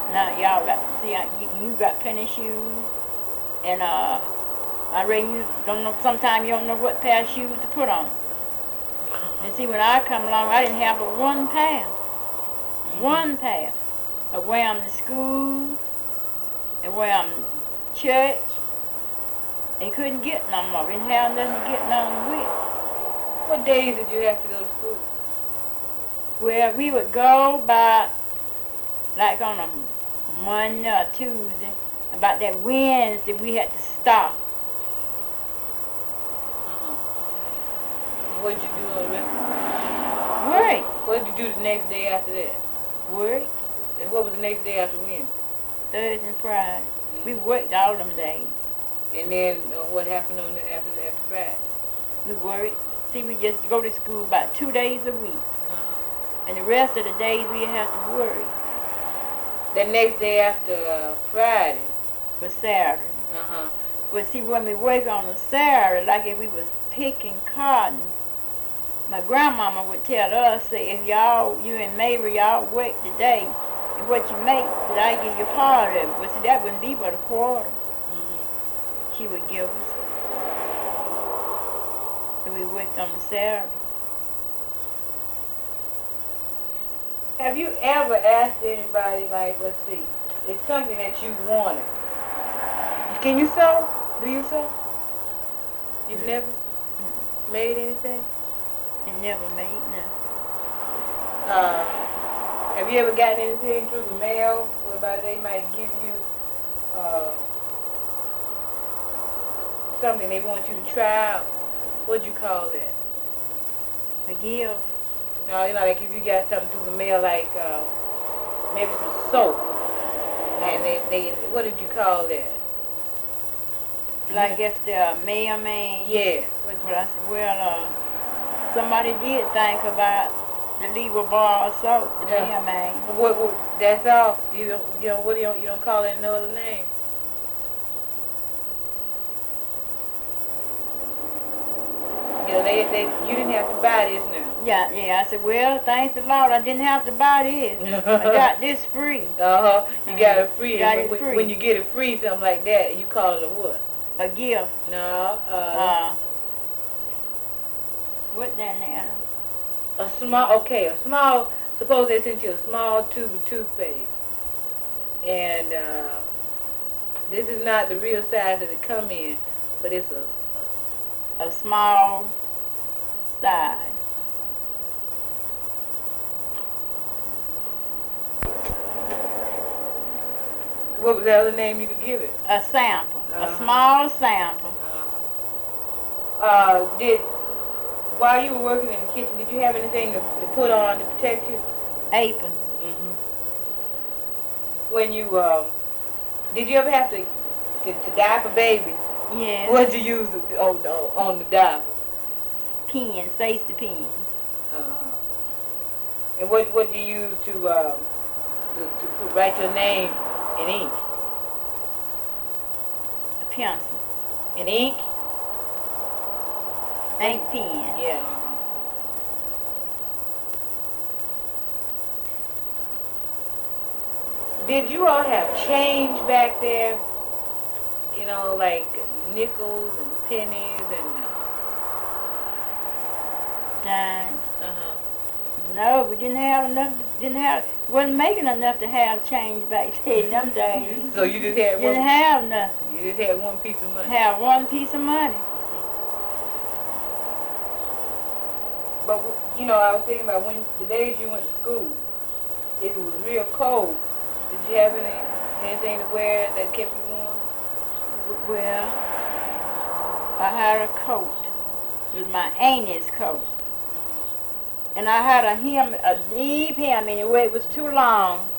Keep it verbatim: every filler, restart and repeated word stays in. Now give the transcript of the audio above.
Now y'all got, see, I- you, you got plenty of shoes, and uh, I reckon you don't know, sometimes you don't know what pair of shoes to put on. And see, when I come along, I didn't have but one pair. Mm-hmm. One pair. I wear them to school, and wear them to church, and couldn't get no more. Didn't have nothing to get none with. What days did you have to go to school? Well, we would go by, like on a Monday or Tuesday. About that Wednesday, we had to stop. Uh-huh. What did you do on the rest of the Work. What did you do the next day after that? Work. And what was the next day after Wednesday? Thursday and Friday. Mm-hmm. We worked all them days. And then uh, what happened on the, after after Friday? We worked. See, we just go to school about two days a week. Uh-huh. And the rest of the days we have to worry. The next day after uh, Friday. For Saturday. Uh-huh. But see, when we work on a Saturday, like if we was picking cotton, my grandmama would tell us, say, if y'all, you and Mabel, y'all work today, and what you make, did I give you part of it? But see, that wouldn't be but a quarter. Mm-hmm. She would give us. And we worked on the Saturday. Have you ever asked anybody, like, let's see, it's something that you wanted? Can you sew? Do you sew? You've Mm. never Mm. made anything? And never made none. Uh, have you ever gotten anything through the mail whereby they might give you uh, something they want you to try out? What'd you call that? A gift. No, you know, like if you got something through the mail, like uh, maybe some soap, and they, they, what did you call that? Like if the mailman. Yeah. But I said, well, uh, somebody did think about the legal bar of soap, the Yeah. mailman. What, what, that's all. You don't, you know, what do you, you don't call it no other name. You know, they, they, you didn't have to buy this now. Yeah, yeah. I said, well, thanks the Lord, I didn't have to buy this. I got this free. Uh huh. You got it free. Got And it when, free. when you get it free, something like that, you call it a what? A gift. No. Uh, Uh, what that now? a small. Okay, a small. Suppose they sent you a small tube of toothpaste, and uh, this is not the real size that it come in, but it's a. A small size. What was the other name you could give it? A sample. Uh-huh. A small sample. Uh, uh, did while you were working in the kitchen, did you have anything to, to put on to protect you? Apron. Mm-hmm. When you um, did you ever have to to, to diaper babies? Yes. What did you use on on, on the diaper? Pens, safety pens. Uh, and what what do you use to um, to, to put, write your name in ink? A pencil. In ink? Ink pen. Yeah. Uh-huh. Did you all have change back there? You know, like nickels and pennies and. Dimes. Uh huh. No, we didn't have enough. Didn't have. Wasn't making enough to have change back then. Them days. So you just had Didn't one. have nothing. You just had one piece of money. Have one piece of money. But you know, I was thinking about when the days you went to school. If it was real cold, did you have any anything to wear that kept you warm? Well, I had a coat. It was my auntie's coat. And I had a hem, a deep hem, anyway, it was too long.